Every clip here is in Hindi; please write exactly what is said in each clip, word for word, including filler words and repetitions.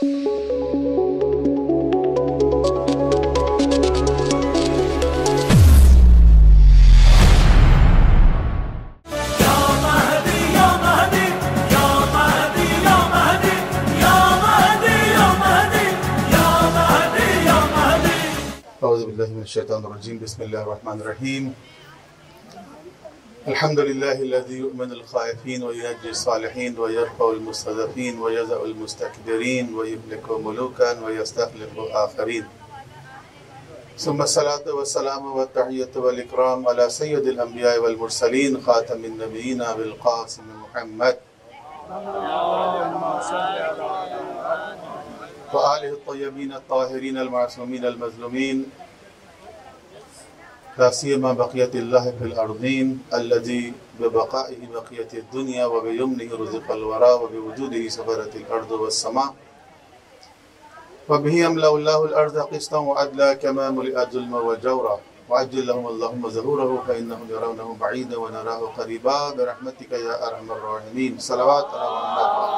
बिस्मिल्लाहिर्रहमानिर्रहीम बिस्मिल्लाहिर्रहमानिर्रहीम अल्हम्दुलिल्लाहिल्लज़ी यु'मिनुल ख़ाइफ़ीन व युनज्जिस सालिहीन व यरफ़उल मुस्तज़अफ़ीन व यज़अुल मुस्तकबिरीन व युहलिकु मुलूकन व यस्तख़लिफ़ु आख़रीन सुम्मा अस्सलातु वस्सलामु वत्तहिय्यतु वल इकराम अला सय्यिदिल अंबिया'i वल मुरसलीन ख़ातमिन नबिय्यीन अबिल क़ासिम मुहम्मद व आलिहि अत्तय्यबीन अत्ताहिरीन अल-मासूमीन अल-मज़लूमीन ला सियमा बक़ियतिल्लाहि फ़िल अर्ज़ीन अल्लज़ी बिबक़ाइहि बक़ियतिद दुनिया व बियमनिहि रुज़िक़ल वरा व बिवजूदिहि सफ़रतिल अर्ज़ु वस्समा व बिही अमलअल्लाहुल अर्ज़ क़िस्तन व अदला कमा मुलिअत ज़ुल्मन व जौरा व अज्जिल लहुम अल्लाहुम्मा ज़हूरहु फ़इन्नहुम यरौनहु बഈदन व नराहु क़रीबा बिरहमतिका या अरहमर राहिमीन। सलवात अला मुहम्मद।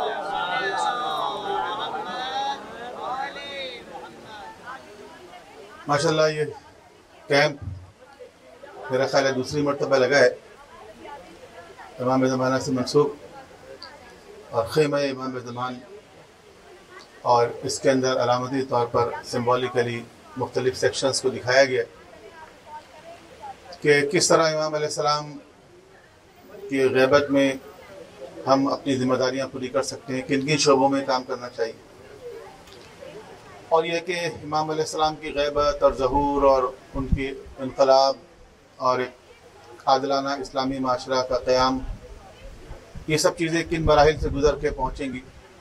माशाअल्लाह ये कैंप मेरा ख्याल है दूसरी मरतबा लगा है इमाम ज़माना से मंसूब और ख़ेमा इमाम ज़मान और इसके अंदर अलामती तौर पर सिम्बॉलिकली मुख्तलिफ सेक्शंस को दिखाया गया कि किस तरह इमाम अलैहिस्सलाम की ग़ैबत में हम अपनी ज़िम्मेदारियाँ पूरी कर सकते हैं, किन किन शोबों में काम करना चाहिए। और यह कि इमाम अलैहिस्सलाम की ग़ैबत और ज़हूर और उनकी इनक़लाब और एक आदिलाना इस्लामी माशरा का क़याम, ये सब चीज़ें किन मराहिल से गुज़र के पहुँचेंगी।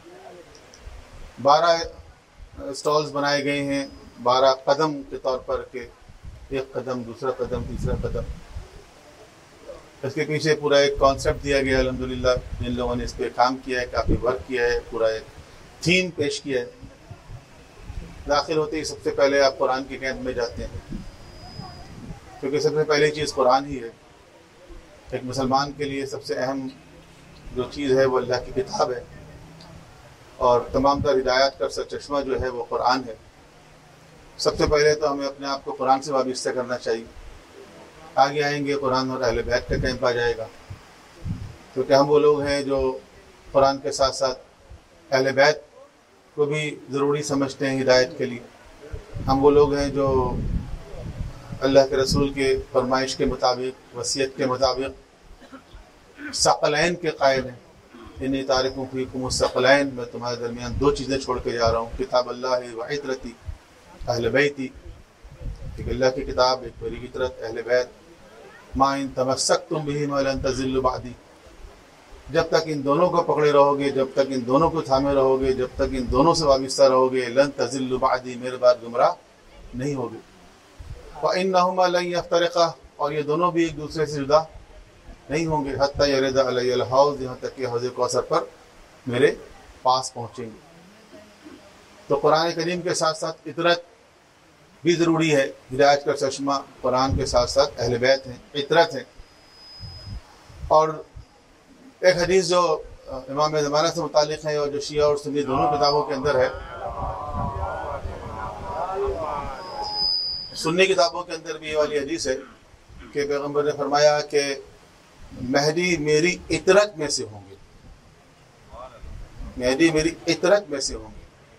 बारह स्टॉल्स बनाए गए हैं, बारह कदम के तौर पर के एक कदम, दूसरा कदम, तीसरा कदम। इसके पीछे पूरा एक कॉन्सेप्ट दिया गया अल्हम्दुलिल्लाह, जिन लोगों ने इस पर काम किया है, काफ़ी वर्क किया है, पूरा एक थीम पेश किया है। दाखिल होते ही सबसे पहले आप कुरान के कैंप में जाते हैं, क्योंकि सबसे पहली चीज़ कुरान ही है। एक मुसलमान के लिए सबसे अहम जो चीज़ है वो अल्लाह की किताब है और तमाम तर हिदायत का सरचश्मा जो है वो कुरान है। सबसे पहले तो हमें अपने आप को कुरान से वाबिस्ता करना चाहिए। आगे आएंगे कुरान और अहले बैत का कैंप आ जाएगा, क्योंकि हम वो लोग हैं जो कुरान के साथ साथ अहले बैत को भी ज़रूरी समझते हैं हिदायत के लिए। हम वो लोग हैं जो अल्लाह के रसूल के फरमाइश के मुताबिक, वसीयत के मुताबिक सकलैन के कायल हैं। इन्नी तारिकुम फ़ीकुम सकलैन, मैं तुम्हारे दरमियान दो चीज़ें छोड़ के जा रहा हूँ, किताब अल्लाह व इतरती अहले बैती, एक अल्लाह की किताब, एक मेरी इतरत अहले बैत। मा इन तमस्सकतुम बिहिमा लन तज़िल्लु बअदी, जब तक इन दोनों को पकड़े रहोगे, जब तक इन दोनों को थामे रहोगे, जब तक इन दोनों से वाबिस्ता रहोगे, लन तज़िल्लु बअदी, मेरे बाद गुमराह नहीं होगे। व इन्नहुमा लन यफ्तरिक़ा, और ये दोनों भी एक दूसरे से जुदा नहीं होंगे। हत्ता यरिदा अलैयल हौज़, यहाँ तक कि हौज़ कौसर पर मेरे पास पहुँचेंगे। तो कुरान करीम के साथ साथ इतरत भी ज़रूरी है। हिदायत का चश्मा कुरान के साथ साथ अहले बैत हैं, इतरत हैं। और एक हदीस जो इमाम ज़माना से मुतालिक है और जो शिया और सुन्नी दोनों किताबों के अंदर है, सुन्नी किताबों के अंदर भी ये वाली हदीस है कि पैगम्बर ने फरमाया कि मेहदी मेरी इतरत में से होंगे, मेहदी मेरी इतरत में से होंगे।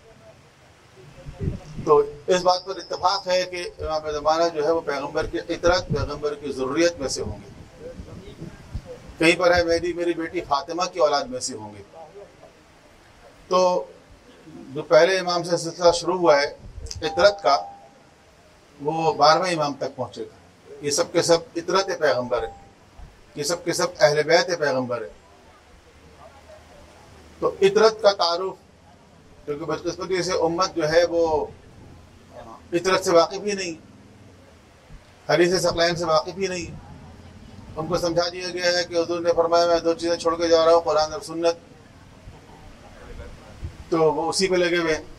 तो इस बात पर इत्तफाक है कि इमाम ज़माना जो है वो पैगम्बर की इतरत, पैगम्बर की ज़ुर्रियत में से होंगे। कहीं पर है मेहदी मेरी बेटी फातिमा की औलाद में से होंगे। तो जो पहले इमाम से सिलसिला शुरू हुआ है इतरत का, वो बारहवें इमाम तक पहुँचेगा। ये सब के सब इतरत पैगम्बर है, ये सब के सब अहले बैत पैगम्बर है। तो इतरत का तारुफ, क्योंकि बदकिस्मती से उम्मत जो है वो इतरत से वाकिफ़ ही नहीं, हदीस सकलैन से वाकिफ़ ही नहीं। उनको समझा दिया गया है कि हुज़ूर ने फरमाया मैं दो चीज़ें छोड़ के जा रहा हूँ, कुरान और सुन्नत, तो वो उसी पे लगे हुए हैं।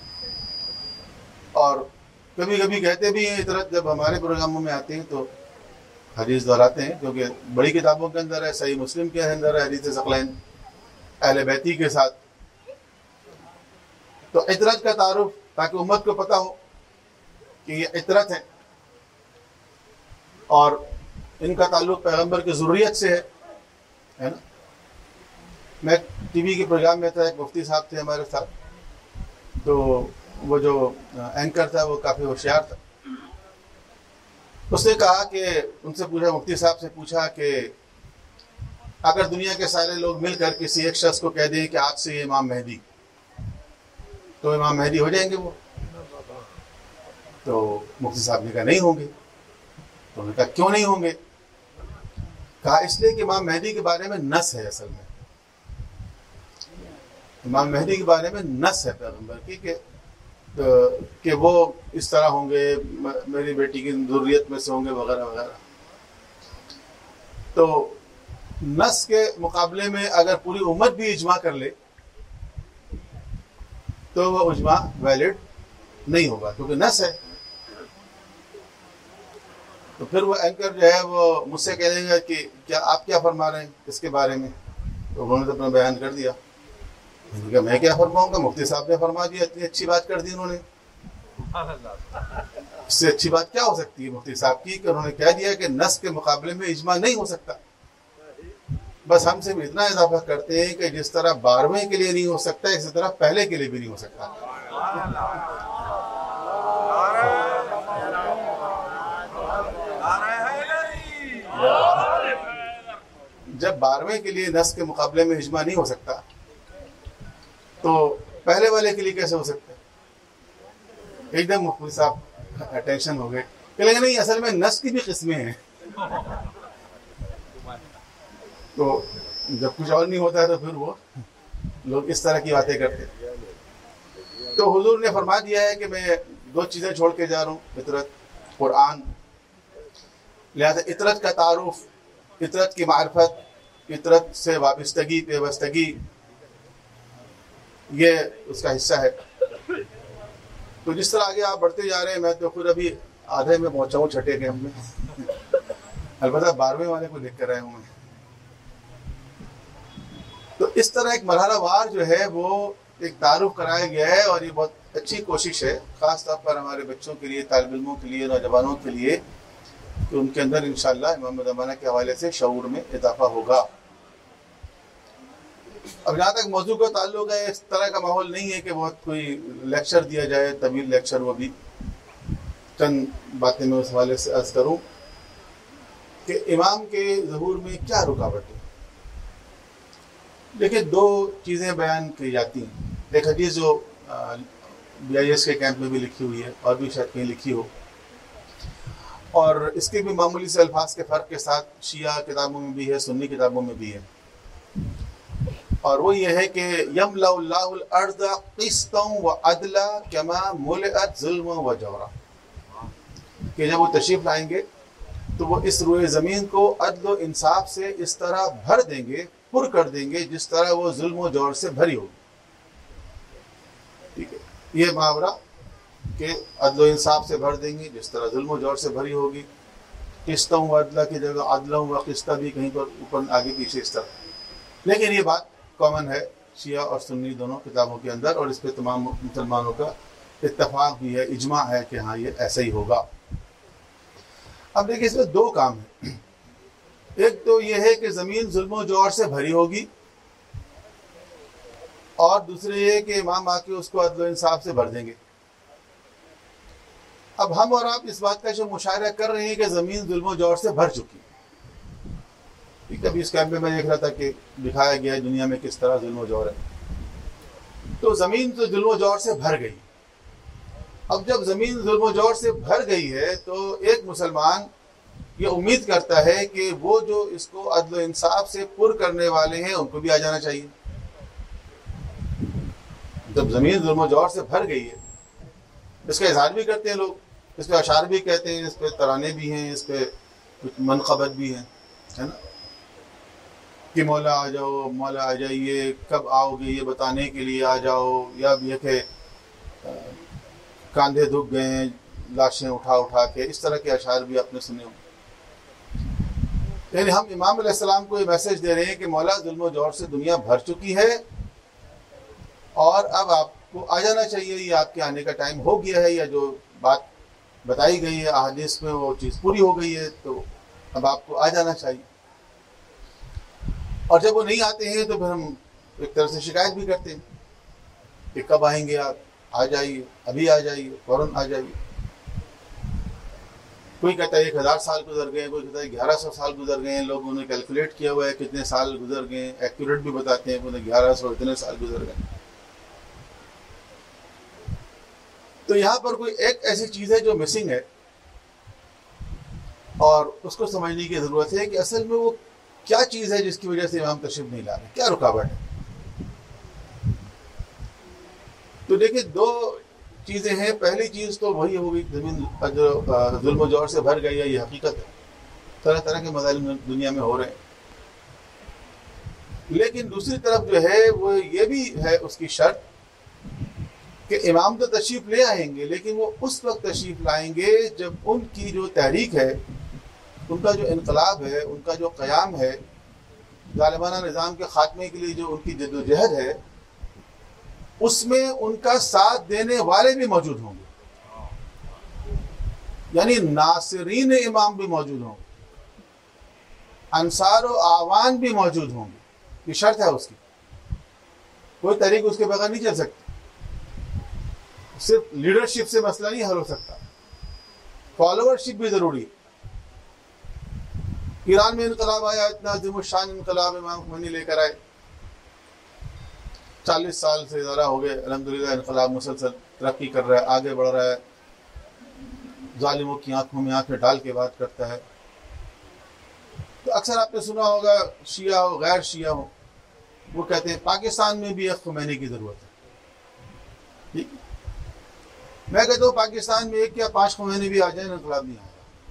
और कभी कभी कहते भी हैं इतरत, जब हमारे प्रोग्रामों में आते हैं तो हदीस दोहराते हैं, क्योंकि बड़ी किताबों के अंदर है, सही मुस्लिम के अंदर है हदीस सकलैन अहले बैती के साथ। तो इतरत का तारुफ, ताकि उम्मत को पता हो कि ये इतरत है और इनका ताल्लुक पैगंबर की ज़ुर्रियत से है, है ना। मैं टीवी के प्रोग्राम में था, एक मुफ्ती साहब थे हमारे साथ, तो वो जो एंकर था वो काफ़ी होशियार था। उसने कहा कि उनसे पूछा, मुफ्ती साहब से पूछा कि अगर दुनिया के सारे लोग मिलकर किसी एक शख्स को कह दें कि आज से ये इमाम मेहदी, तो इमाम मेहदी हो जाएंगे वो? तो मुफ्ती साहब ने कहा नहीं होंगे। तो उन्होंने कहा क्यों नहीं होंगे? कहा इसलिए कि इमाम मेहदी के बारे में नस है, असल में इमाम मेहदी के बारे में नस है पैगंबर की कि तो, कि वो इस तरह होंगे, मेरी बेटी की ज़ुर्रियत में से होंगे वगैरह वगैरह। तो नस के मुकाबले में अगर पूरी उम्मत भी इजमा कर ले तो वो इजमा वैलिड नहीं होगा, क्योंकि नस है। तो फिर वो एंकर जो है वो मुझसे कह देंगे कि क्या आप क्या फरमा रहे हैं इसके बारे में? तो उन्होंने तो अपना बयान कर दिया। क्या मैं क्या फरमाऊंगा, मुफ्ती साहब ने फरमा दिया, इतनी अच्छी बात कर दी उन्होंने। इससे अच्छी बात क्या हो सकती है मुफ्ती साहब की कि उन्होंने कह दिया कि नस के मुकाबले में इजमा नहीं हो सकता। बस हम सिर्फ इतना इजाफा करते हैं कि जिस तरह बारहवें के लिए नहीं हो सकता, इसी तरह पहले के लिए भी नहीं हो सकता। जब बारहवें के लिए नस के मुकाबले में इजमा नहीं हो सकता, तो पहले वाले के लिए कैसे हो सकता है? एकदम मुफ्ती साहब अटेंशन हो गए, कहेंगे नहीं असल में नस की भी किस्में हैं। तो जब कुछ और नहीं होता है तो फिर वो लोग इस तरह की बातें करते हैं। तो हुजूर ने फरमा दिया है कि मैं दो चीज़ें छोड़ के जा रहा हूँ, इतरत, कुरान। लिहाजा इतरत का तारुफ, इतरत की मारिफत, इतरत से वाबस्तगी, पेवस्तगी, ये उसका हिस्सा है। तो जिस तरह आगे आप बढ़ते जा रहे हैं, मैं तो खुद अभी आधे में पहुंचा हूँ, छठे कैंप में। अलबत्ता बारहवें वाले को देख कर आया हूँ मैं। तो इस तरह एक मरहलावार जो है वो एक तारुफ कराया गया है, और ये बहुत अच्छी कोशिश है ख़ास तौर पर हमारे बच्चों के लिए, तालिब इल्मों के लिए, नौजवानों के लिए, कि उनके अंदर इंशाअल्लाह इमाम ज़माना के हवाले से शऊर में इजाफा होगा। अब जहाँ तक मौजू का ताल्लुक है, इस तरह का माहौल नहीं है कि बहुत कोई लेक्चर दिया जाए, तवील लेक्चर। वो भी चंद बातें मैं उस हवाले से अर्ज़ करूँ कि इमाम के ज़हूर में क्या रुकावट है। देखिए, दो चीज़ें बयान की जाती हैं। एक हदीस जो बी आई एस के कैंप में भी लिखी हुई है और भी शायद कहीं लिखी हो, और इसके भी मामूली से अल्फाज के फ़र्क के साथ शिया किताबों में भी है, सुन्नी किताबों में भी है। और वो ये है कि यमलउल्लाहुल अर्ज़ क़िस्तन व अदला कमा मुलिअत ज़ुल्म व जौरा, कि जब वो तशरीफ़ लाएंगे तो वो इस रुए ज़मीन को अदल व इंसाफ से इस तरह भर देंगे, पुर कर देंगे, जिस तरह वो जुल्म व जौर से भरी होगी। ठीक है, ये मुहावरा कि अदल व इंसाफ से भर देंगे जिस तरह जुल्म व जौर से भरी होगी। किस्तों व अदला की जगह अदलों व किस्ता भी कहीं पर ऊपर आगे पीछे इस तरह, लेकिन ये बात कॉमन है शिया और सुन्नी दोनों किताबों के अंदर, और इस पर तमाम मुसलमानों का इत्तफाक भी है, इजमा है कि हाँ ये ऐसा ही होगा। अब देखिए, इसमें दो काम है। एक तो यह है कि ज़मीन जुल्म जोर से भरी होगी, और दूसरे ये कि इमाम आके उसको अदल इंसाफ से भर देंगे। अब हम और आप इस बात का जो मुशायरा कर रहे हैं कि ज़मीन जुल्म जोर से भर चुकी है। कभी इस कैंप में मैं देख रहा था कि दिखाया गया है दुनिया में किस तरह जुल्म जोर है। तो ज़मीन तो जुल्म जोर से भर गई। अब जब ज़मीन जुल्म जोर से भर गई है तो एक मुसलमान ये उम्मीद करता है कि वो जो इसको अदल इंसाफ से पुर करने वाले हैं उनको भी आ जाना चाहिए। जब ज़मीन जुल्म जोर से भर गई है, इसका इजहार भी करते हैं लोग, इस पर अशार भी कहते हैं, इस पर तराने भी हैं, इस पर कुछ मनक़बत भी हैं, है ना, कि मौला आ जाओ, मौला आ जाइए, कब आओगे ये बताने के लिए आ जाओ, या ये कि कांधे दुख गए हैं लाशें उठा उठा के, इस तरह के अशार भी आपने सुने होंगे। यानी हम इमाम अलैहिस्सलाम को ये मैसेज दे रहे हैं कि मौला जुल्म जोर से दुनिया भर चुकी है, और अब आप आपको आ जाना चाहिए, ये आपके आने का टाइम हो गया है, या जो बात बताई गई है अहादीस में वो चीज़ पूरी हो गई है, तो अब आपको आ जाना चाहिए। और जब वो नहीं आते हैं तो फिर हम एक तरह से शिकायत भी करते हैं कि कब आएंगे आप, आ जाइए, अभी आ जाइए, फौरन आ जाइए। कोई कहता है एक हज़ार साल गुजर गए, कोई कहता है ग्यारह सौ साल गुजर गए हैं। लोगों ने कैलकुलेट किया हुआ है कितने साल गुजर गए, एक्यूरेट भी बताते हैं, उन्हें ग्यारह सौ इतने साल गुजर गए। तो यहाँ पर कोई एक ऐसी चीज़ है जो मिसिंग है और उसको समझने की ज़रूरत है कि असल में वो क्या चीज़ है जिसकी वजह से इमाम तशरीफ नहीं ला रहे, क्या रुकावट है। तो देखिए दो चीज़ें हैं। पहली चीज़ तो वही होगी, ज़मीन जो जुल्म जौर से भर गई है, ये हकीकत है, तरह तरह के मसाइल दुनिया में हो रहे हैं। लेकिन दूसरी तरफ जो है वो ये भी है उसकी शर्त कि इमाम तो तशरीफ ले आएंगे, लेकिन वो उस वक्त तशरीफ लाएंगे जब उनकी जो तहरीक है, उनका जो इनकलाब है, उनका जो क़याम है, ज़ालिमाना निज़ाम के ख़ात्मे के लिए जो उनकी जद्दोजहद है, उसमें उनका साथ देने वाले भी मौजूद होंगे, यानी नासिरीन इमाम भी मौजूद होंगे, अंसार और आवान भी मौजूद होंगे। ये शर्त है उसकी, कोई तहरीक उसके बगैर नहीं चल सकती। सिर्फ लीडरशिप से मसला नहीं हल हो सकता, फॉलोवरशिप भी जरूरी है। ईरान में इनकलाब आया, इतना अज़ीमुश्शान इनकलाब इमाम ख़ुमैनी लेकर आए, चालीस साल से ज़्यादा हो गए अल्हम्दुलिल्लाह, इनकलाब मुसलसल तरक्की कर रहा है, आगे बढ़ रहा है, जालिमों की आंखों में आंखें डाल के बात करता है। तो अक्सर आपने सुना होगा, शिया हो गैर शिया हो, वो कहते हैं पाकिस्तान में भी एक ख़ुमैनी की ज़रूरत है। ठीक, मैं कहता हूँ पाकिस्तान में एक या पांच ख़ुमैनी भी आ जाए, इनकलाब नहीं आएगा।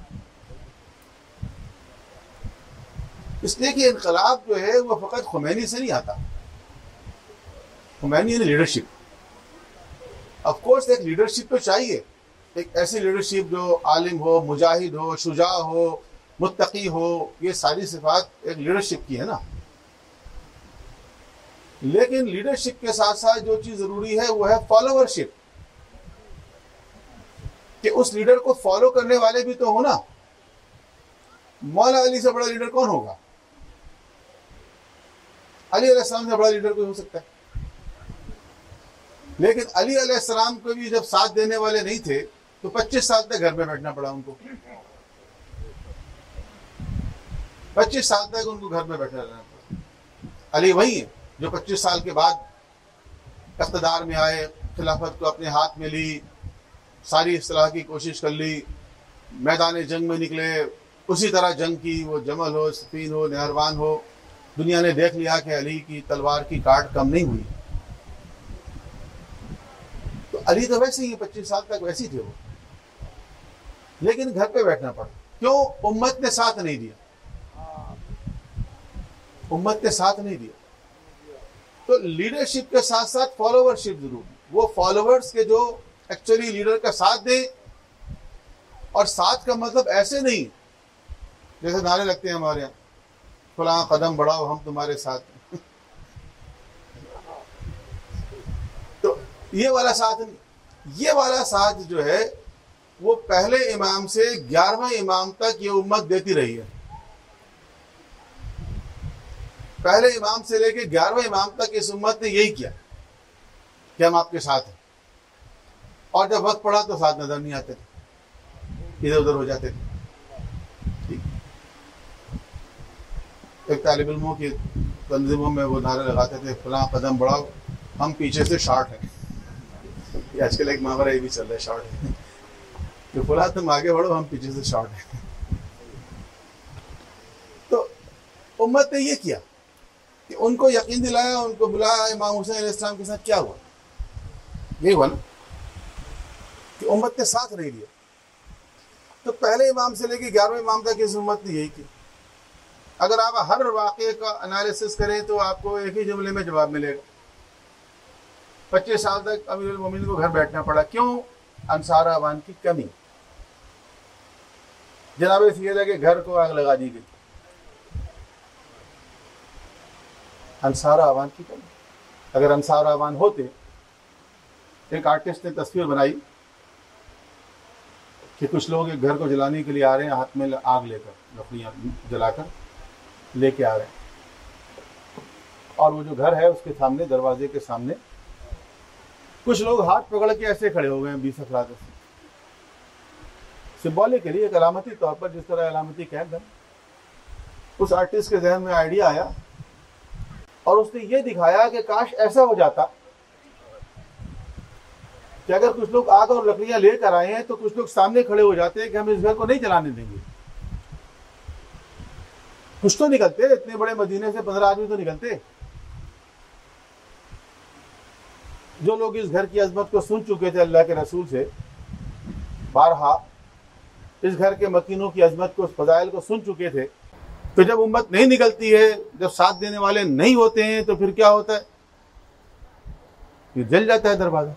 इसलिए कि इनकलाब जो है वो फ़कत ख़ुमैनी से नहीं आता। ख़ुमैनी यानी लीडरशिप। ऑफ कोर्स एक लीडरशिप तो चाहिए, एक ऐसी लीडरशिप जो आलिम हो, मुजाहिद हो, शुजा हो, मुत्तकी हो, ये सारी सिफात एक लीडरशिप की है ना। लेकिन लीडरशिप के साथ साथ जो चीज़ ज़रूरी है वो है फॉलोवरशिप, कि उस लीडर को फॉलो करने वाले भी तो हो ना। मौला अली से बड़ा लीडर कौन होगा? अली अलैहिस्सलाम से बड़ा लीडर कोई हो सकता है? लेकिन अली अलैहिस्सलाम को भी जब साथ देने वाले नहीं थे तो पच्चीस साल तक घर में बैठना पड़ा उनको। पच्चीस साल तक उनको घर में बैठा रहना पड़ा। अली वही है जो पच्चीस साल के बाद इक़्तिदार में आए, खिलाफत को अपने हाथ में ली, सारी इस्लाह की कोशिश कर ली, मैदान जंग में निकले, उसी तरह जंग की, वो जमल हो, सफीन हो, नहरवान हो, दुनिया ने देख लिया कि अली की तलवार की काट कम नहीं हुई। तो अली तो वैसे ही पच्चीस साल तक वैसे ही थे वो, लेकिन घर पे बैठना पड़ा। क्यों? उम्मत ने साथ नहीं दिया, उम्मत ने साथ नहीं दिया। तो लीडरशिप के साथ साथ फॉलोवरशिप जरूर, वो फॉलोवर्स के जो एक्चुअली लीडर का साथ दें। और साथ का मतलब ऐसे नहीं जैसे नारे लगते हैं हमारे यहाँ, फलां कदम बढ़ाओ हम तुम्हारे साथ हैं। तो ये वाला साथ नहीं, ये वाला साथ जो है वो पहले इमाम से ग्यारहवें इमाम तक ये उम्मत देती रही है। पहले इमाम से लेके ग्यारहवें इमाम तक इस उम्मत ने यही किया कि हम आपके साथ हैं। और जब वक्त पड़ा तो साथ नजर नहीं आते थे, इधर उधर हो जाते थे। ठीक, एक तालिब इल्मों की तंजीमों में वो नारे लगाते थे, फलां कदम बढ़ाओ हम पीछे से शॉर्ट हैं। ये आजकल एक मुहावरा ये भी चल रहा है, शॉर्ट है, तो फलां तुम आगे बढ़ो हम पीछे से शॉर्ट हैं। तो उम्मत ने ये किया कि उनको यकीन दिलाया, उनको बुलाया। इमाम हुसैन अलैहिस्सलाम के साथ क्या हुआ? ये हुआ ना कि उम्मत ने साथ नहीं दिया। तो पहले इमाम से लेके ग्यारहवें इमाम तक इस उम्मत ने यही किया। अगर आप हर वाक़े का एनालिसिस करें तो आपको एक ही जुमले में जवाब मिलेगा। पच्चीस साल तक अमीरुल मोमिनीन को घर बैठना पड़ा। क्यों? अंसार आवान की कमी। जनाब सैयदा के घर को आग लगा दी गई, अंसार आवान की कमी। अगर अंसार आवान होते एक आर्टिस्ट ने तस्वीर बनाई कि कुछ लोग एक घर को जलाने के लिए आ रहे हैं, हाथ में आग लेकर, लकड़ियाँ जलाकर लेके आ रहे हैं, और वो जो घर है उसके सामने, दरवाजे के सामने कुछ लोग हाथ पकड़ के ऐसे खड़े हो गए हैं, बीस अफराद से, सिंबॉलिकली, एक अलामती तौर पर, जिस तरह अलामती कैंप है। उस आर्टिस्ट के जहन में आइडिया आया और उसने ये दिखाया कि काश ऐसा हो जाता कि अगर कुछ लोग आग और लकड़ियां लेकर आए हैं तो कुछ लोग सामने खड़े हो जाते हैं कि हम इस घर को नहीं जलाने देंगे। कुछ तो निकलते, इतने बड़े मदीने से पंद्रह आदमी तो निकलते। जो लोग इस घर की अजमत को सुन चुके थे अल्लाह के रसूल से बारहा, इस घर के मकीनों की अजमत को, फजाइल को सुन चुके थे, तो जब उम्मत नहीं निकलती है, जब साथ देने वाले नहीं होते हैं, तो फिर क्या होता है? ये जल जाता है दरवाजा,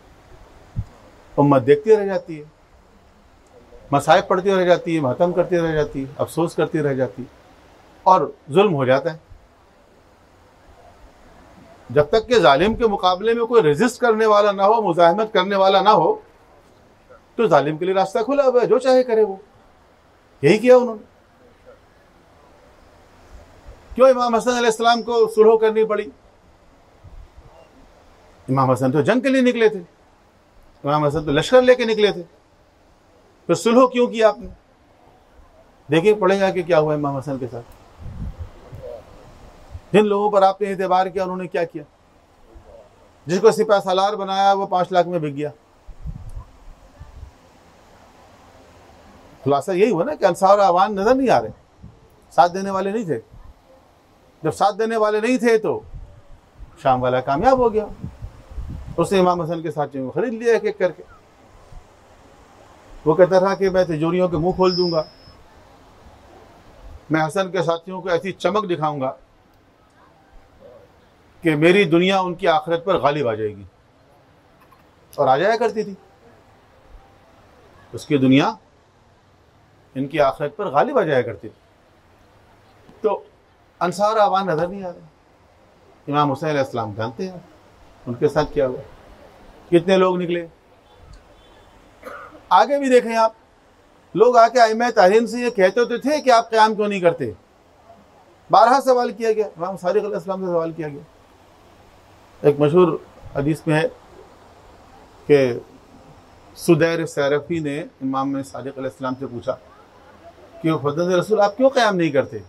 उम्मत देखती रह जाती है, मसाइब पढ़ती रह जाती है, मातम करती रह जाती है, अफसोस करती रह जाती है, और जुल्म हो जाता है। जब तक कि जालिम के मुकाबले में कोई रेजिस्ट करने वाला ना हो, मुजाहिमत करने वाला ना हो, तो जालिम के लिए रास्ता खुला हुआ है, जो चाहे करे वो। यही किया उन्होंने। क्यों इमाम हसन अलैहिस्सलाम को सुलह करनी पड़ी? इमाम हसन तो जंग के लिए निकले थे, इमाम हसन तो लश्कर लेके निकले थे, फिर सुलह क्यों किया आपने? देखिए पढ़ेगा कि क्या हुआ इमाम हसन के साथ। जिन लोगों पर आपने एतबार किया उन्होंने क्या किया? जिसको सिपा सालार बनाया वो पांच लाख में बिक गया। खुलासा यही हुआ ना कि अंसार आवान नजर नहीं आ रहे, साथ देने वाले नहीं थे। जब साथ देने वाले नहीं थे तो शाम वाला कामयाब हो गया, उसने इमाम हसन के साथियों को खरीद लिया एक एक करके। वो कहता था कि मैं तिजोरियों के मुंह खोल दूंगा, मैं हसन के साथियों को ऐसी चमक दिखाऊंगा कि मेरी दुनिया उनकी आखिरत पर गालिब आ जाएगी, और आ जाया करती थी। उसकी दुनिया इनकी आखिरत पर गालिब आ जाया करती थी। तो अंसार आवान नजर नहीं आ रहे। इमाम हुसैन अलैहिस्सलाम जानते हैं उनके साथ क्या हुआ, कितने लोग निकले। आगे भी देखें आप, लोग आके आइम्मा तारीन से ये कहते तो थे कि आप क़याम क्यों नहीं करते। बारहा सवाल किया गया, इमाम सादिक अलैहिस्सलाम से सवाल किया गया। एक मशहूर हदीस में है कि सुदैर सैरफी ने इमाम सादिक अलैहिस्सलाम से पूछा कि फदल रसूल आप क्यों क़याम नहीं करते?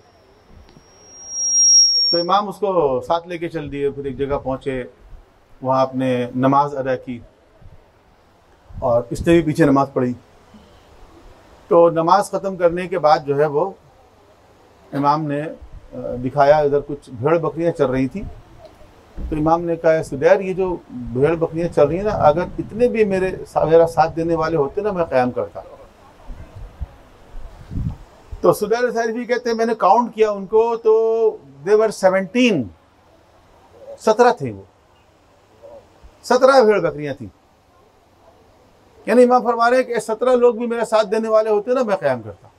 तो इमाम उसको साथ लेके चल दिए। फिर एक जगह पहुँचे, वहाँ आपने नमाज अदा की और इसने भी पीछे नमाज पढ़ी। तो नमाज ख़त्म करने के बाद जो है वो इमाम ने दिखाया, इधर कुछ भेड़ बकरियाँ चल रही थी। तो इमाम ने कहा, सुदैर ये जो भेड़ बकरियाँ चल रही हैं ना, अगर इतने भी मेरे मेरा साथ देने वाले होते ना, मैं क़याम करता। तो सुदैर सैरफी कहते हैं मैंने काउंट किया उनको, तो देवर सेवनटीन, सत्रह थे वो, सत्रह भेड़ बकरियां थी। यानी इमाम फरमा रहे हैं कि सत्रह लोग भी मेरा साथ देने वाले होते ना, मैं क़याम करता।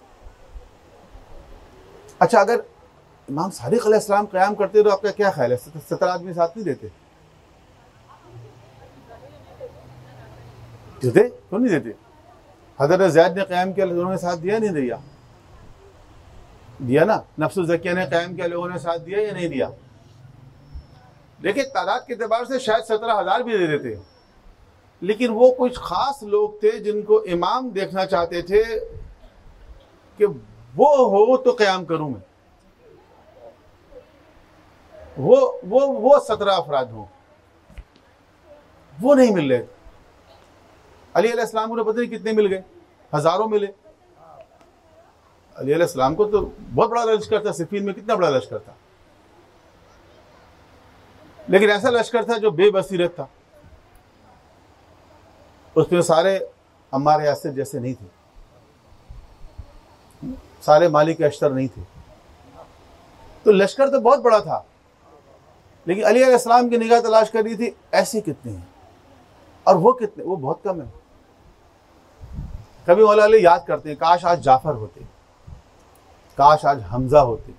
अच्छा, अगर इमाम सादिक अलैहिस्सलाम क़याम करते तो आपका क्या ख्याल है? सत्रह आदमी साथ नहीं देते? देते क्यों नहीं देते? हज़रत ज़ैद ने क़याम किया, लोगों ने साथ दिया नहीं दिया? दिया ना। नफ्सुल ज़किया ने क़याम किया, लोगों ने साथ दिया या नहीं दिया? देखिए तादाद के एतबार से शायद सत्रह हजार भी दे देते, लेकिन वो कुछ खास लोग थे जिनको इमाम देखना चाहते थे कि वो हो तो क़याम करूं मैं। वो वो वो सत्रह अफराद हो, वो नहीं मिल रहे। अली अलैहिस्सलाम को पता नहीं कितने मिल गए, हजारों मिले। अली अलैहिस्सलाम को तो बहुत बड़ा लश्कर था, सिफीन में कितना बड़ा लश्कर था, लेकिन ऐसा लश्कर था जो बेबसीरत था। उसमें सारे अम्मार यासिर जैसे नहीं थे, सारे मालिक अश्तर नहीं थे। तो लश्कर तो बहुत बड़ा था, लेकिन अली अलैहिस्सलाम की निगाह तलाश कर रही थी ऐसे कितने हैं, और वो कितने, वो बहुत कम है। कभी मौला अली याद करते हैं, काश आज जाफर होते, काश आज हमजा होते।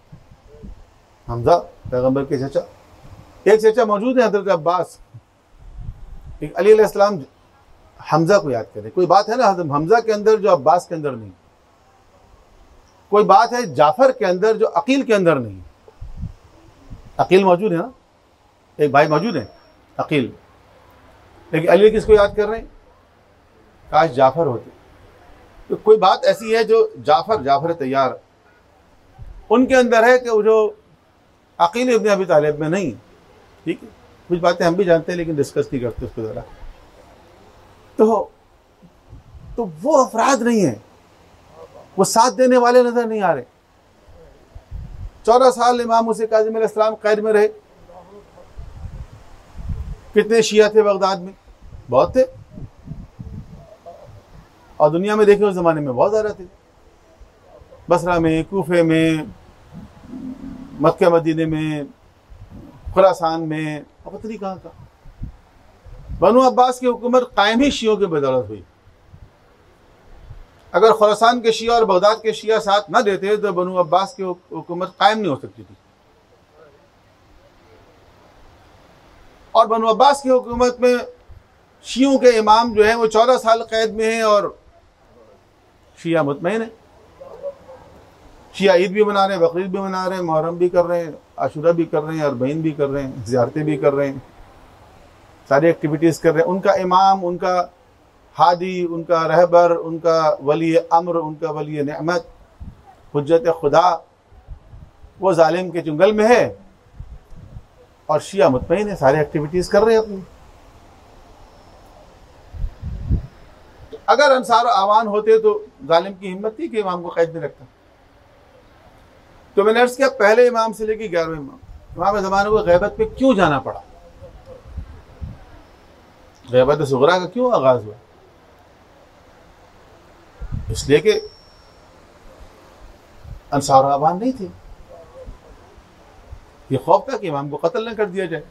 हमजा पैगंबर के चचा, एक चचा मौजूद है हजरत अब्बास, एक अली अलैहिस्सलाम हमजा को याद करें। कोई बात है ना हज़रत हमजा के अंदर जो अब्बास के अंदर नहीं, कोई बात है जाफर के अंदर जो अकील के अंदर नहीं। अकील मौजूद है ना, एक भाई मौजूद है अकील, लेकिन अली किसको याद कर रहे हैं? काश जाफर होते। तो कोई बात ऐसी है जो जाफर जाफर तैयार उनके अंदर है कि वो जो अकील इब्न अबी तालिब में नहीं। ठीक है, कुछ बातें हम भी जानते हैं लेकिन डिस्कस नहीं करते उसको ज़रा। तो तो वो अफराद नहीं है, वो साथ देने वाले नजर नहीं आ रहे। चौदह साल इमाम हुसैन काज़िम अलैहिस्सलाम कैद में रहे। कितने शिया थे बगदाद में? बहुत थे। और दुनिया में देखें उस जमाने में बहुत ज़्यादा थे। बसरा में, कूफे में, मक्का मदीने में, खुरासान में, और पता नहीं कहाँ का। बनु अब्बास की हुकूमत कायम ही शियों की बदौलत हुई। अगर खुरासान के शिया और बगदाद के शिया साथ न देते तो बनु अब्बास की हुकूमत कायम नहीं हो सकती थी। और बनु अब्बास की हुकूमत में शियों के इमाम जो हैं वो चौदह साल कैद में हैं और शिया मुतमईन है। शिया ईद भी मना रहे हैं, बकरीद भी मना रहे हैं, मुहर्रम भी कर रहे हैं, आशूरा भी कर रहे हैं, अरबईन भी कर रहे हैं, ज़ियारतें भी कर रहे हैं, सारी एक्टिविटीज़ कर रहे हैं। उनका इमाम, उनका हादी, उनका रहबर, उनका वली अम्र, उनका वली नेमत, हुज्जत खुदा वो जालिम के चुंगल में है और शिया मुतमईन है, सारी एक्टिविटीज़ कर रहे हैं अपनी। तो अगर अंसार आवान होते तो जालिम की हिम्मत थी कि इमाम को कैद में रखता। तो मैंने अर्ज़ किया पहले इमाम से लेकर ग्यारहवें इमाम, इमाम ज़माने को गैबत पे क्यों जाना पड़ा? गैबत सुगरा का क्यों आगाज हुआ? इसलिए कि अंसार आवान नहीं थे। ये खौफ था कि इमाम को कत्ल न कर दिया जाए।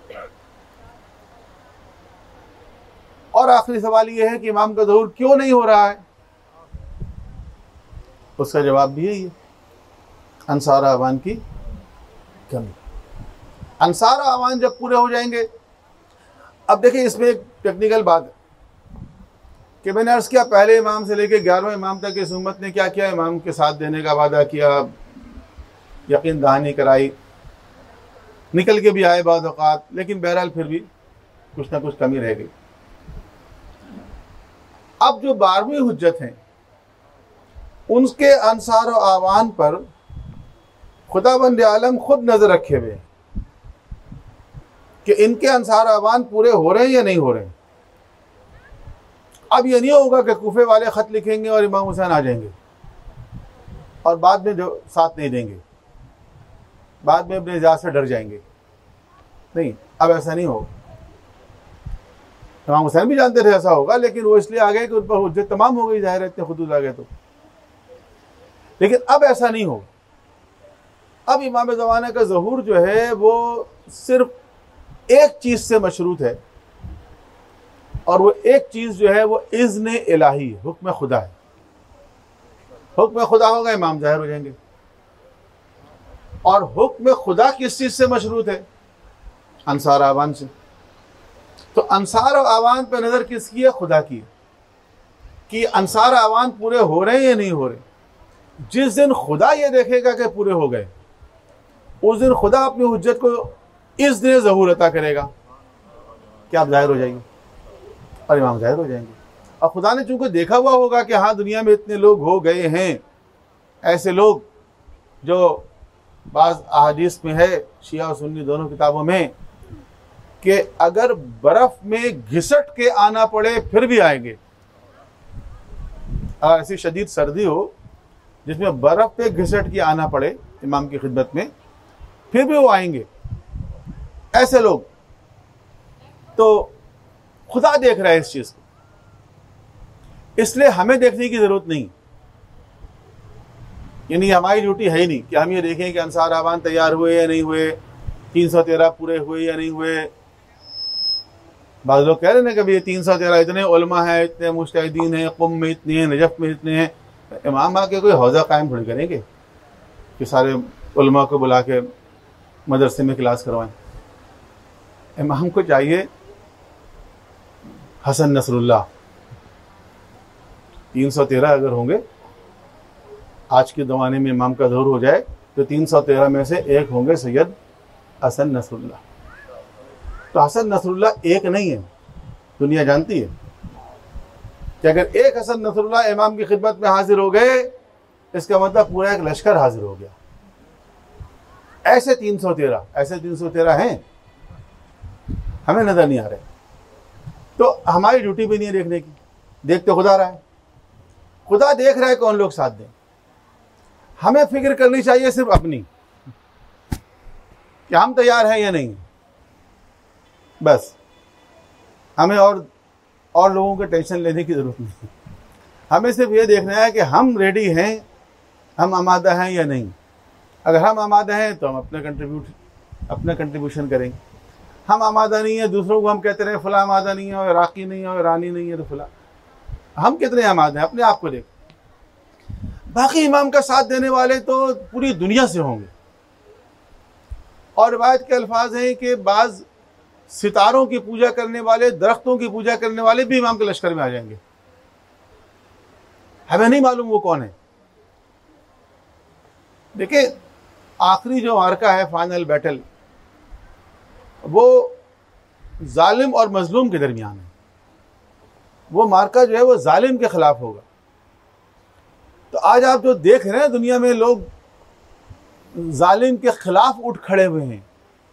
और आखिरी सवाल ये है कि इमाम का ज़हूर क्यों नहीं हो रहा है? उसका जवाब भी यही है, अंसार आवान की कमी। अंसार आवान जब पूरे हो जाएंगे, अब देखिए इसमें एक टेक्निकल बात है कि मैंने अर्ज़ किया पहले इमाम से लेकर ग्यारहवें इमाम तक इस उम्मत ने क्या किया? इमाम के साथ देने का वादा किया, यकीन दहानी कराई, निकल के भी आए बाद औक़ात, लेकिन बहरहाल फिर भी कुछ ना कुछ कमी रह गई। अब जो बारहवीं हुज्जत हैं उनके अंसार और आवान पर खुदाबंद आलम खुद नजर रखे हुए हैं कि इनके अंसार आवान पूरे हो रहे हैं या नहीं हो रहे हैं। अब ये नहीं होगा कि कूफे वाले ख़त लिखेंगे और इमाम हुसैन आ जाएंगे और बाद में जो साथ नहीं देंगे, बाद में अपने इजाज़त से डर जाएंगे। नहीं, अब ऐसा नहीं होगा। इमाम हुसैन भी जानते थे ऐसा होगा, लेकिन वो इसलिए आ गए कि उन पर हुज्जत तमाम हो गई, ज़ाहिर इतने खुदूस आ गए तो। लेकिन अब ऐसा नहीं होगा। अब इमाम ज़माने का ज़हूर जो है वो सिर्फ एक चीज़ से मशरूत है और वो एक चीज़ जो है वो इज़्न इलाही, हुक्म खुदा है। हुक्म खुदा होगा, इमाम ज़ाहिर हो जाएंगे। और हुक्म खुदा किस चीज़ से मशरूत है? अंसार आवान से। तो अंसार और आवान पर नज़र किसकी है? खुदा की है कि अंसार आवान पूरे हो रहे हैं या नहीं हो रहे। जिस दिन खुदा ये देखेगा कि पूरे हो गए, उस दिन खुदा अपनी हुज्जत को इस दिन ज़हूर अता करेगा कि आप ज़ाहिर हो जाएंगे और इमाम ज़ाहिर हो जाएंगे। और खुदा ने चूँकि देखा हुआ होगा कि हाँ दुनिया में इतने लोग हो गए हैं, ऐसे लोग जो बाज़ अहादीस में है, शिया और सुन्नी दोनों किताबों में, कि अगर बर्फ़ में घिसट के आना पड़े फिर भी आएंगे। ऐसी शदीद सर्दी हो जिसमें बर्फ़ पे घिसट के आना पड़े इमाम की खिदमत में, फिर भी वो आएंगे। ऐसे लोग तो खुदा देख रहा है इस चीज़ को, इसलिए हमें देखने की ज़रूरत नहीं। यानी हमारी ड्यूटी है ही नहीं कि हम ये देखें कि अंसार आवान तैयार हुए या नहीं हुए, तीन सौ तेरह पूरे हुए या नहीं हुए। बाज़ लोग कह रहे हैं ना कि भाई तीन सौ तेरह इतने उलमा हैं, इतने मुज्तहिदीन हैं, क़ुम में इतने हैं, नजफ़ में इतने हैं। इमाम आके कोई हौज़ा कायम थोड़ी करेंगे कि सारे उलमा को बुला के मदरसे में क्लास करवाएं। इमाम को चाहिए हसन नसरुल्लाह, तीन सौ तेरह अगर होंगे, आज के ज़माने में इमाम का ज़हूर हो जाए तो तीन सौ तेरह में से एक होंगे सैयद हसन नसरुल्लाह। तो हसन नसरुल्लाह एक नहीं है, दुनिया जानती है कि अगर एक हसन नसरुल्लाह इमाम की खिदमत में हाजिर हो गए, इसका मतलब पूरा एक लश्कर हाजिर हो गया। ऐसे तीन सौ तेरह ऐसे तीन सौ तेरह हैं, हमें नजर नहीं आ रहे। तो हमारी ड्यूटी भी नहीं है देखने की, देखते खुदा रहा है, खुदा देख रहा है कौन लोग साथ दें। हमें फिक्र करनी चाहिए सिर्फ अपनी, कि हम तैयार हैं या नहीं, बस। हमें और और लोगों को टेंशन लेने की जरूरत नहीं। हमें सिर्फ ये देखना है कि हम रेडी हैं, हम आमादा हैं या नहीं। अगर हम आमादा हैं तो हम अपना कंट्रीब्यूट अपना कंट्रीब्यूशन करेंगे। हम आमादा नहीं है, दूसरों को हम कहते रहे फला आमादा नहीं है, और इराकी नहीं है, और ईरानी नहीं है, तो फला। हम कितने आमादा हैं, अपने आप को देख। बाकी इमाम का साथ देने वाले तो पूरी दुनिया से होंगे। और रिवायत के अल्फाज हैं कि बाज सितारों की पूजा करने वाले, दरख्तों की पूजा करने वाले भी इमाम के लश्कर में आ जाएंगे। हमें नहीं मालूम वो कौन है। देखिए, आखिरी जो मार्का है, फाइनल बैटल, वो जालिम और मजलूम के दरमियान है। वो मार्का जो है वो जालिम के खिलाफ होगा। तो आज आप जो देख रहे हैं दुनिया में, लोग जालिम के खिलाफ उठ खड़े हुए हैं,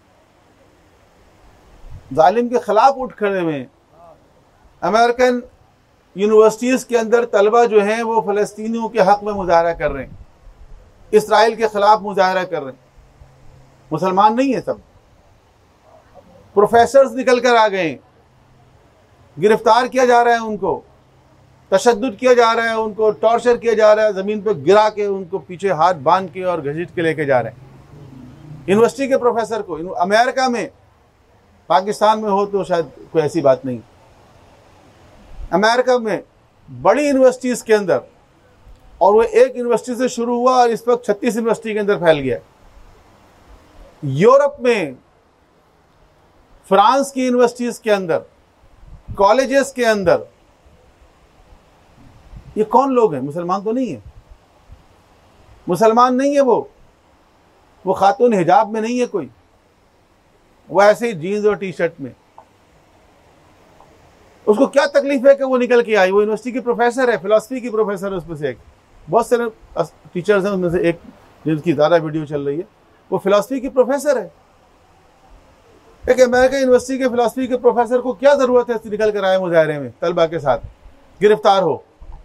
जालिम के खिलाफ उठ खड़े हुए हैं। अमेरिकन यूनिवर्सिटीज़ के अंदर तलबा जो हैं वो फ़लस्तीनियों के हक़ में मुजाहरा कर रहे हैं, इसराइल के खिलाफ मुजाहरा कर रहे हैं। मुसलमान नहीं है सब, प्रोफेसर्स निकल कर आ गए, गिरफ्तार किया जा रहा है उनको, तशद्दुद किया जा रहा है उनको, टॉर्चर किया जा रहा है, ज़मीन पर गिरा के उनको पीछे हाथ बांध के और घसीट के लेके जा रहे हैं। यूनिवर्सिटी के प्रोफेसर को अमेरिका में, पाकिस्तान में हो तो शायद कोई ऐसी बात नहीं, अमेरिका में बड़ी यूनिवर्सिटीज़ के अंदर, और वो एक यूनिवर्सिटी से शुरू हुआ और इस वक्त छत्तीस यूनिवर्सिटी के अंदर फैल गया। यूरोप में, फ्रांस की यूनिवर्सिटीज़ के अंदर, कॉलेजेस के अंदर, ये कौन लोग हैं? मुसलमान तो नहीं है, मुसलमान नहीं है वो वो खातून हिजाब में नहीं है कोई, वो ऐसे ही जीन्स और टी शर्ट में। उसको क्या तकलीफ है कि वो निकल के आई? वो यूनिवर्सिटी की प्रोफेसर है, फिलॉसफी की प्रोफेसर है। उसमें से एक, बहुत सारे टीचर्स हैं उसमें से एक जिनकी ज़्यादा वीडियो चल रही है, वो फिलॉसफी की प्रोफेसर है। एक अमेरिका यूनिवर्सिटी के फिलॉसफी के प्रोफेसर को क्या ज़रूरत है निकल कर आए मुजाहरे में तलबा के साथ, गिरफ्तार हो?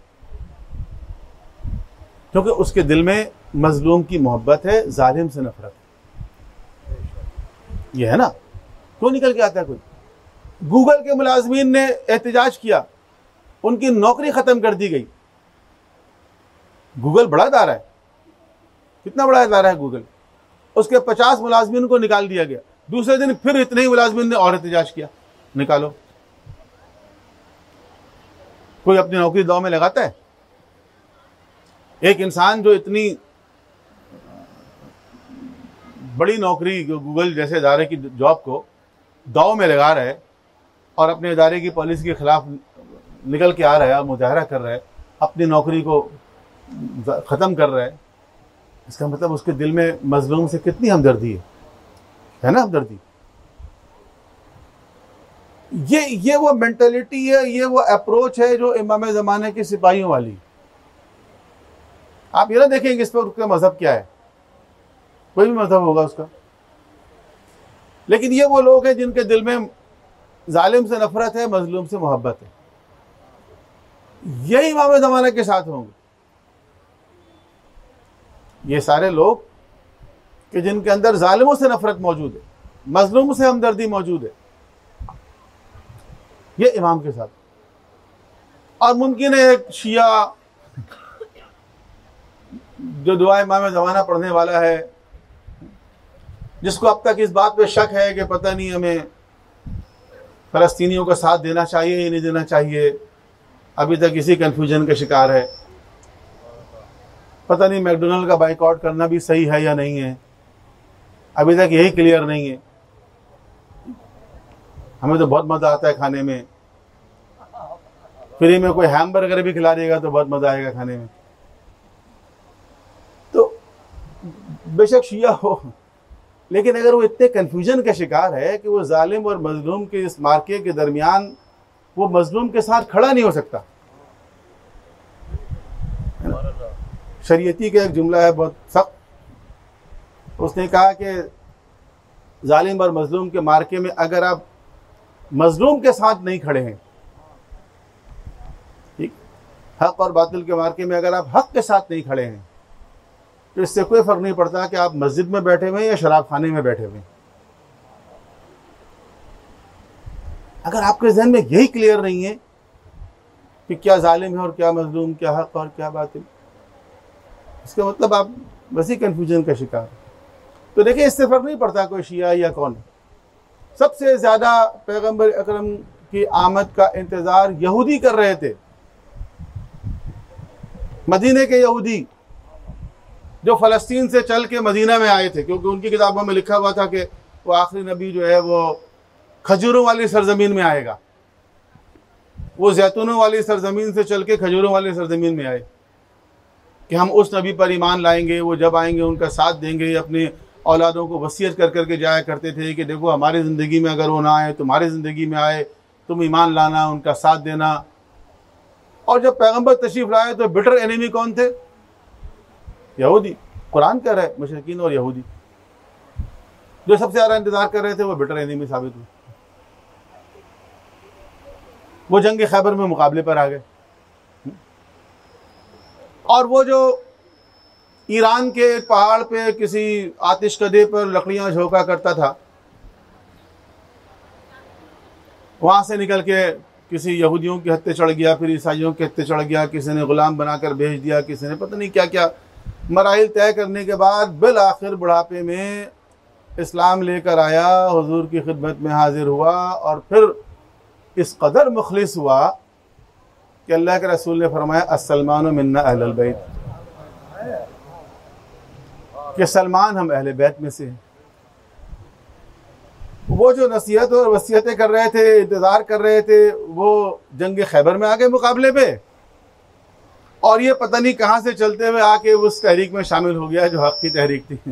क्योंकि उसके दिल में मजलूम की मोहब्बत है, जालिम से नफरत है। ये है ना, क्यों निकल के आता है कोई? गूगल के मुलाजमीन ने एहतजाज किया, उनकी नौकरी ख़त्म कर दी गई। गूगल बड़ा इदारा है, कितना बड़ा इदारा है गूगल, उसके पचास मुलाजमीन को निकाल दिया गया। दूसरे दिन फिर इतने ही मुलाजमीन ने और एहतजाज किया, निकालो। कोई अपनी नौकरी दांव में लगाता है? एक इंसान जो इतनी बड़ी नौकरी, गूगल जैसे इदारे की जॉब को दांव में लगा रहा है और अपने इदारे की पॉलिसी के खिलाफ निकल के आ रहा है, मुजाहरा कर रहा है, अपनी नौकरी को ख़त्म कर रहा है, इसका मतलब उसके दिल में मजलूम से कितनी हमदर्दी है, है ना हमदर्दी। ये ये वो मेंटालिटी है, ये वो अप्रोच है जो इमाम ज़माने के सिपाहियों वाली। आप ये ना देखेंगे इस पर उसका मजहब क्या है, कोई भी मजहब होगा उसका, लेकिन ये वो लोग हैं जिनके दिल में जालिम से नफरत है, मजलूम से मोहब्बत है। यही इमाम ज़माने के साथ होंगे ये सारे लोग कि जिनके अंदर जालिमों से नफरत मौजूद है, मजलूम से हमदर्दी मौजूद है, ये इमाम के साथ। और मुमकिन है एक शिया जो दुआ इमाम ज़माना पढ़ने वाला है, जिसको अब तक इस बात पे शक है कि पता नहीं हमें फ़लस्तीनियों का साथ देना चाहिए या नहीं देना चाहिए, अभी तक इसी कन्फ्यूजन का शिकार है। पता नहीं मैकडोनल्ड का बाइकआउट करना भी सही है या नहीं है, अभी तक यही क्लियर नहीं है। हमें तो बहुत मज़ा आता है खाने में, फ्री में कोई हैमबर्गर भी खिला देगा तो बहुत मजा आएगा खाने में। तो बेशक शिया हो, लेकिन अगर वो इतने कंफ्यूजन का शिकार है कि वो जालिम और मजलूम के इस मार्के के दरमियान वो मजलूम के साथ खड़ा नहीं हो सकता। शरीयती का एक जुमला है बहुत सख्त, उसने कहा कि जालिम और मजलूम के मार्के में अगर आप मजलूम के साथ नहीं खड़े हैं, ठीक, हक और बातिल के मार्के में अगर आप हक के साथ नहीं खड़े हैं, तो इससे कोई फर्क नहीं पड़ता कि आप मस्जिद में बैठे हुए या शराब खाने में बैठे हुए। अगर आपके जहन में यही क्लियर नहीं है कि क्या जालिम है और क्या मजलूम, क्या हक और क्या बातिल, इसका मतलब आप वैसी कंफ्यूजन का शिकार। तो देखिए, इससे फर्क नहीं पड़ता कोई शिया या कौन। सबसे ज्यादा पैगंबर अकरम की आमद का इंतजार यहूदी कर रहे थे, मदीने के यहूदी जो फलस्तीन से चल के मदीना में आए थे, क्योंकि उनकी किताबों में लिखा हुआ था कि वो आखिरी नबी जो है वो खजूरों वाली सरजमीन में आएगा। वो जैतूनों वाली सरजमीन से चल के खजूरों वाली सरजमीन में आए कि हम उस नबी पर ईमान लाएंगे, वो जब आएंगे उनका साथ देंगे। अपनी औलादों को वसीयत कर करके जाया करते थे कि देखो हमारी ज़िंदगी में अगर वो ना आए, तुम्हारी ज़िंदगी में आए, तुम ईमान लाना, उनका साथ देना। और जब पैगंबर तशरीफ़ लाए तो बिटर एनिमी कौन थे? यहूदी। कुरान कह रहा है मुशरिकीन और यहूदी जो सबसे ज़्यादा इंतजार कर रहे थे वो बिटर एनिमी साबित हुए। वो जंग खैबर में मुकाबले पर आ गए। और वो जो ईरान के एक पहाड़ पे किसी आतिशकदे पर लकड़ियां झोंका करता था, वहां से निकल के किसी यहूदियों के हत्थे चढ़ गया, फिर ईसाइयों के हत्थे चढ़ गया, किसी ने गुलाम बनाकर भेज दिया, किसी ने पता नहीं क्या क्या मराइल तय करने के बाद बिल आखिर बुढ़ापे में इस्लाम लेकर आया, हुजूर की खिदमत में हाजिर हुआ और फिर इस कदर मुखलिस हुआ कि अल्लाह के रसूल ने फरमाया अस्सलमान मिन्ना अहलुल बैत, कि सलमान हम अहले बैत में से हैं। वो जो नसीहत और वसीयतें कर रहे थे, इंतज़ार कर रहे थे, वो जंग खैबर में आ गए मुकाबले पे, और ये पता नहीं कहाँ से चलते हुए आके उस तहरीक में शामिल हो गया जो हक की तहरीक थी।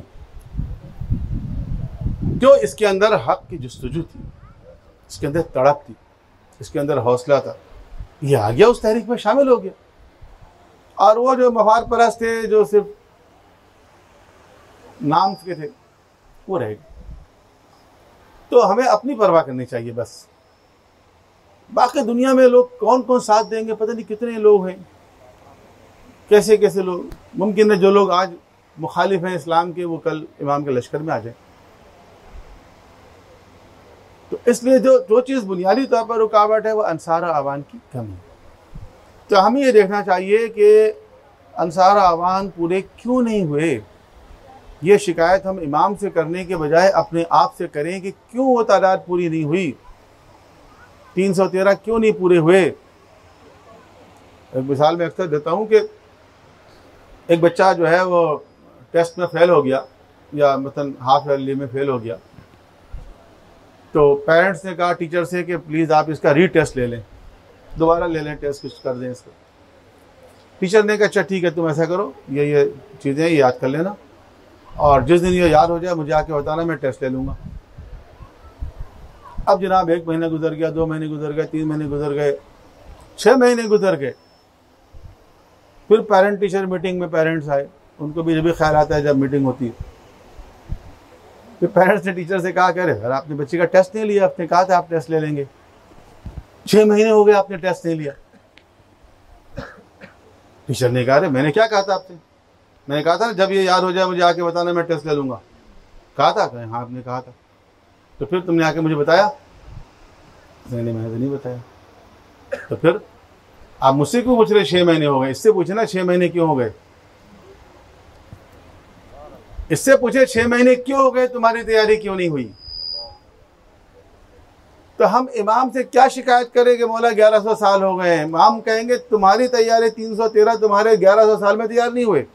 क्यों? इसके अंदर हक की जुस्तजू थी, इसके अंदर तड़प थी, इसके अंदर हौसला था। ये आ गया उस तहरीक में शामिल हो गया, और वो जो मफाद परस्त थे, जो सिर्फ नाम के थे, वो रह गए। तो हमें अपनी परवाह करनी चाहिए बस। बाकी दुनिया में लोग कौन कौन साथ देंगे, पता नहीं कितने लोग हैं, कैसे कैसे लोग। मुमकिन है जो लोग आज मुखालिफ हैं इस्लाम के, वो कल इमाम के लश्कर में आ जाए। तो इसलिए जो जो चीज़ बुनियादी तौर पर रुकावट है वो अंसार आवान की कमी। तो हमें ये देखना चाहिए कि अंसार आवान पूरे क्यों नहीं हुए। ये शिकायत हम इमाम से करने के बजाय अपने आप से करें कि क्यों वो तादाद पूरी नहीं हुई, तीन सौ तेरह क्यों नहीं पूरे हुए। एक मिसाल मैं अक्सर देता हूँ कि एक बच्चा जो है वो टेस्ट में फेल हो गया, या मतलब हाफ ईयरली में फेल हो गया, तो पेरेंट्स ने कहा टीचर से कि प्लीज़ आप इसका रीटेस्ट ले लें, दोबारा ले लें, टेस्ट कुछ कर दें इसका। टीचर ने कहा अच्छा ठीक है, तुम ऐसा करो, ये ये चीज़ें याद कर लेना, और जिस दिन ये याद हो जाए मुझे आके बताना, मैं टेस्ट ले लूँगा। अब जनाब एक महीना गुजर गया, दो महीने गुजर गए, तीन महीने गुजर गए, छः महीने गुजर गए। फिर पेरेंट टीचर मीटिंग में पेरेंट्स आए, उनको भी जब भी ख्याल आता है जब मीटिंग होती है। फिर पेरेंट्स ने टीचर से कहा कह रहे अरे आपने बच्चे का टेस्ट नहीं लिया, आपने कहा था आप टेस्ट ले लेंगे, छः महीने हो गए आपने टेस्ट नहीं लिया। टीचर ने कहा अरे मैंने क्या कहा था आपसे, मैंने कहा था जब ये याद हो जाए मुझे आके बताना, मैं टेस्ट ले लूँगा। कहा था? कहा हाँ आपने कहा था। तो फिर तुमने आके मुझे बताया? मैंने मैंने तो नहीं बताया। तो फिर आप मुझसे क्यों पूछ रहे छः महीने हो गए? इससे पूछे ना छः महीने क्यों हो गए, इससे पूछे छः महीने क्यों हो गए, तुम्हारी तैयारी क्यों नहीं हुई। तो हम इमाम से क्या शिकायत करें कि मौला ग्यारह सौ साल हो गए हैं। इमाम कहेंगे तुम्हारी तैयारी तीन सौ तेरह, तुम्हारे ग्यारह सौ साल में तैयार नहीं हुए।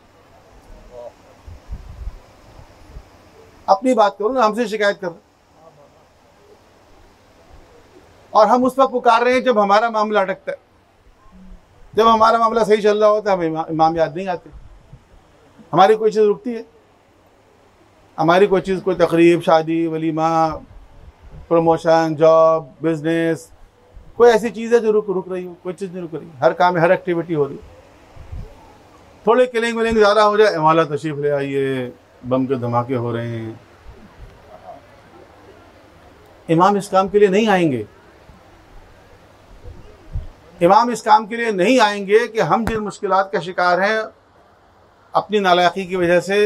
अपनी बात करो ना, हमसे शिकायत करो। और हम उस वक्त पुकार रहे हैं जब हमारा मामला अटकता है। जब हमारा मामला सही चल रहा होता है हमें इमाम याद नहीं आते। हमारी कोई चीज़ रुकती है, हमारी कोई चीज़, कोई तकरीब, शादी, वलीमा, प्रमोशन, जॉब, बिजनेस, कोई ऐसी चीज़ है जो रुक रुक रही हो? कोई चीज़ नहीं रुक रही, हर काम में हर एक्टिविटी हो रही। थोड़े किलिंग विलिंग ज़्यादा हो जाए, मौला तशरीफ ले आइए, बम के धमाके हो रहे हैं। इमाम इस काम के लिए नहीं आएंगे। इमाम इस काम के लिए नहीं आएंगे कि हम जिन मुश्किलात का शिकार हैं अपनी नालायकी की वजह से,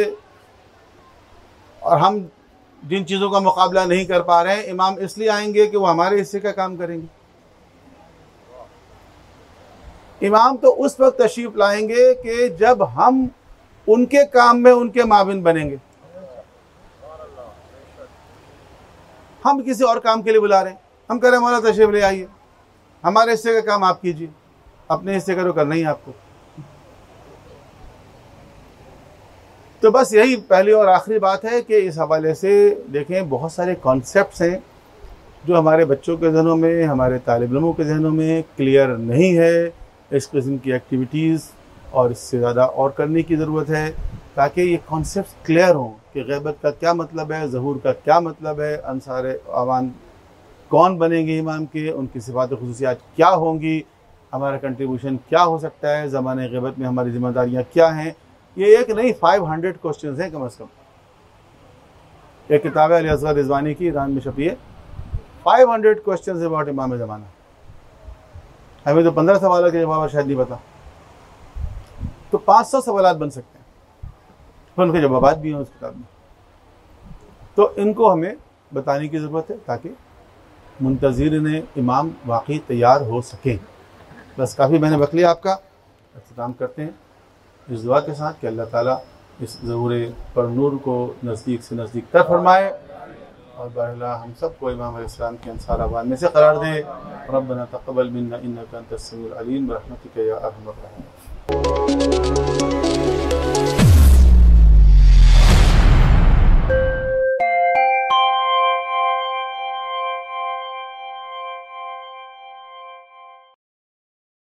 और हम जिन चीज़ों का मुकाबला नहीं कर पा रहे हैं, इमाम इसलिए आएंगे कि वो हमारे हिस्से का काम करेंगे। इमाम तो उस वक्त तशरीफ लाएंगे कि जब हम उनके काम में उनके माविन बनेंगे। हम किसी और काम के लिए बुला रहे हैं, हम कह रहे हैं मौला तशरीफ ले आइए, हमारे हिस्से का काम आप कीजिए, अपने हिस्से का तो करना ही आपको। तो बस यही पहली और आखिरी बात है कि इस हवाले से देखें, बहुत सारे कॉन्सेप्ट्स हैं जो हमारे बच्चों के जहनों में, हमारे तालिब इल्मों के जहनों में क्लियर नहीं है। इस किस्म की एक्टिविटीज़ और इससे ज़्यादा और करने की ज़रूरत है ताकि ये कॉन्सेप्ट्स क्लियर हों कि ग़ैबत का क्या मतलब है, ज़हूर का क्या मतलब है, अंसार आवान कौन बनेंगे इमाम के, उनकी सिफ़ात ख़ुसूसियात क्या होंगी, हमारा कंट्रीब्यूशन क्या हो सकता है, ज़माने ग़ैबत में हमारी ज़िम्मेदारियाँ क्या हैं। ये एक नहीं, फाइव हंड्रेड क्वेश्चन हैं कम अज़ कम। एक किताब है अली असगर रिजवानी की, ईरान में छपी है, फाइव हंड्रेड क्वेश्चन अबाउट इमाम ज़माना। हमें तो पंद्रह सवालों के जवाब शायद नहीं पता, तो पाँच सौ सवाल बन सकते हैं, फिर उनके जवाब भी हैं उस किताब में। तो इनको हमें बताने की ज़रूरत है ताकि मुंतज़िरीन इमाम वाकई तैयार हो सकें। बस काफ़ी मैंने वक्त लिया आपका, इख्तिताम करते हैं इस दुआ के साथ कि अल्लाह ताला इस ज़हूर पर नूर को नज़दीक से नज़दीक तर फरमाए और बहला हम सब को इमाम अलैहिस्सलाम के अंसार आवान में से करार दे। रब्बना तक़ब्बल मिन्ना इन्नका अंतस समीउल अलीम बरहमतिका या अरहमर राहिमीन।